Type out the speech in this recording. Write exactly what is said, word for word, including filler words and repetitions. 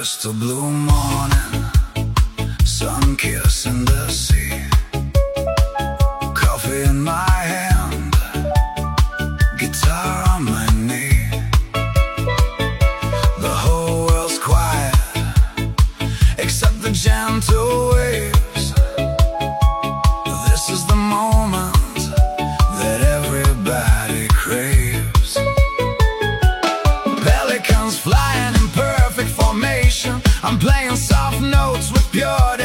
crystal blue morning, sun kissing the sea, coffee in my hand, guitar on my knee. The whole world's quiet except the gentle waves. This is the moment that everybody craves. Pelicans flying in perfect formation, I'm playing soft notes with pure